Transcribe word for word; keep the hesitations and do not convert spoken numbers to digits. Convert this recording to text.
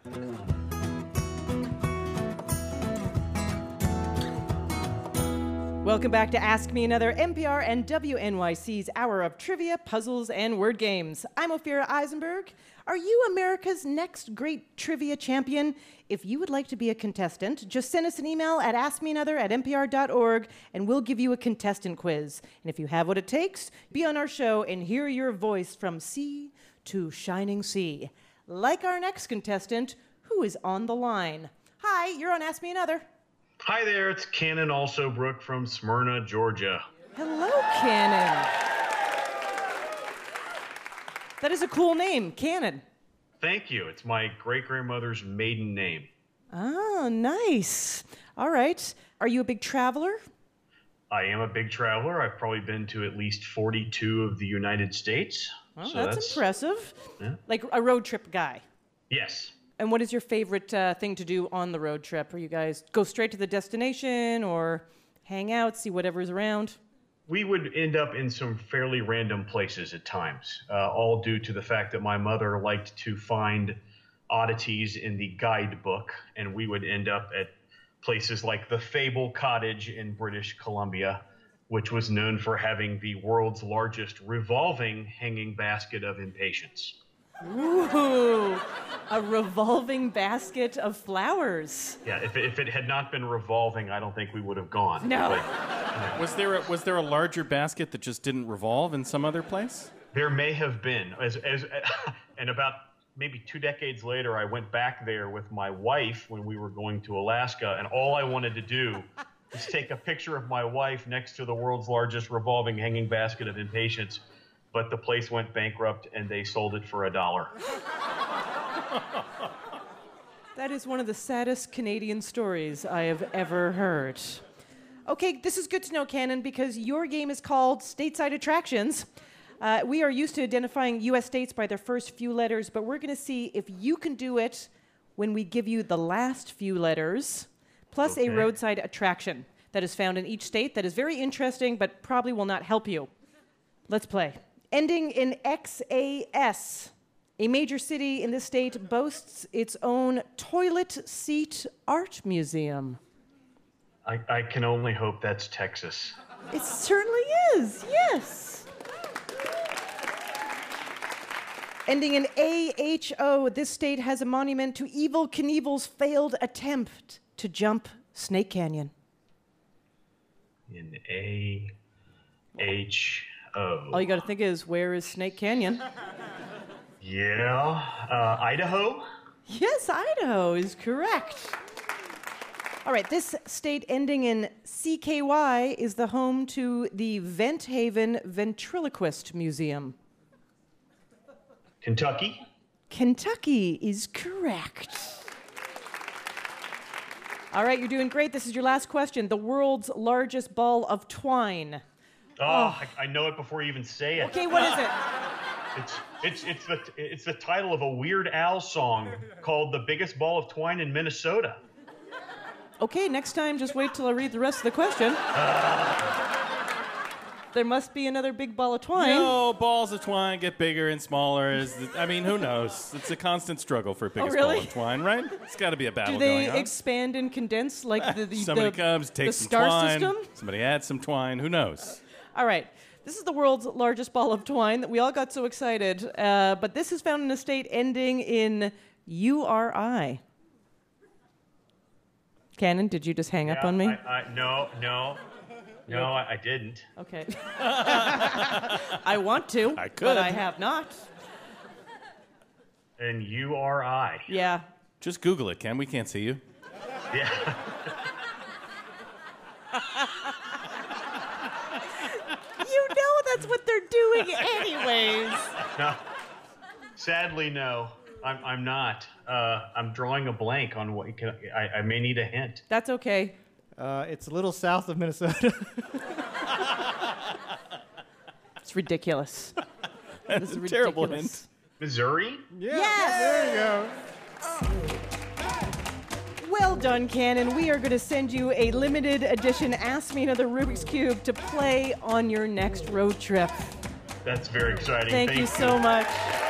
Welcome back to Ask Me Another, N P R and W N Y C's hour of trivia, puzzles, and word games. I'm Ophira Eisenberg. Are you America's next great trivia champion? If you would like to be a contestant, just send us an email at ask me another at n p r dot org, and we'll give you a contestant quiz. And if you have what it takes, be on our show and hear your voice from sea to shining sea. Like our next contestant, who is on the line. Hi, you're on Ask Me Another. Hi there, it's Cannon Alsobrook from Smyrna, Georgia. Hello, Cannon. That is a cool name, Cannon. Thank you. It's my great-grandmother's maiden name. Oh, nice. All right. Are you a big traveler? I am a big traveler. I've probably been to at least forty-two of the United States. Well, so that's, that's impressive. Yeah. Like a road trip guy. Yes. And what is your favorite uh, thing to do on the road trip? Are you guys go straight to the destination or hang out, see whatever's around? We would end up in some fairly random places at times, uh, all due to the fact that my mother liked to find oddities in the guidebook, and we would end up at places like the Fable Cottage in British Columbia, which was known for having the world's largest revolving hanging basket of impatience. Ooh, a revolving basket of flowers. Yeah, if it, if it had not been revolving, I don't think we would have gone. No. But, uh, Was there a, was there a larger basket that just didn't revolve in some other place? There may have been. As, as, and about maybe two decades later, I went back there with my wife when we were going to Alaska, and all I wanted to do was take a picture of my wife next to the world's largest revolving hanging basket of impatience. But the place went bankrupt, and they sold it for a dollar. That is one of the saddest Canadian stories I have ever heard. Okay, this is good to know, Cannon, because your game is called Stateside Attractions. Uh, we are used to identifying U S states by their first few letters, but we're going to see if you can do it when we give you the last few letters, plus okay. a roadside attraction that is found in each state that is very interesting, but probably will not help you. Let's play. Ending in X A S, a major city in this state boasts its own toilet seat art museum. I, I can only hope that's Texas. It certainly is, yes. Ending in A H O, this state has a monument to Evel Knievel's failed attempt to jump Snake Canyon. In A H O. All you got to think is, where is Snake Canyon? Yeah, uh, Idaho? Yes, Idaho is correct. All right, this state ending in C K Y is the home to the Vent Haven Ventriloquist Museum. Kentucky? Kentucky is correct. All right, you're doing great. This is your last question. The world's largest ball of twine. Oh, oh. I, I know it before you even say it. Okay, what is it? It's it's it's the it's the title of a Weird Al song called "The Biggest Ball of Twine in Minnesota." Okay, next time, just wait till I read the rest of the question. There must be another big ball of twine. No, balls of twine get bigger and smaller. Is the, I mean, who knows? It's a constant struggle for biggest oh, really? ball of twine, right? It's got to be a battle Do they going on. expand and condense like the, the Somebody the, comes, takes the some star twine. system? Somebody adds some twine. Who knows? All right. This is the world's largest ball of twine that we all got so excited. Uh, but this is found in a state ending in U R I. Cannon, did you just hang yeah, up on me? I, I, no, no. No, I, I didn't. Okay. I want to, I could. but I have not. And U R I. Yeah. Just Google it, Ken. We can't see you. Yeah. You know that's what they're doing anyways. No. Sadly, no. I'm, I'm not. Uh, I'm drawing a blank on what you can, I, I may need a hint. That's okay. Uh, it's a little south of Minnesota. It's ridiculous. That's This a is terrible ridiculous. hint. Missouri? Yeah, Yes! there you go. Well done, Cannon. We are going to send you a limited edition Ask Me Another Rubik's Cube to play on your next road trip. That's very exciting. Thank, Thank you so much.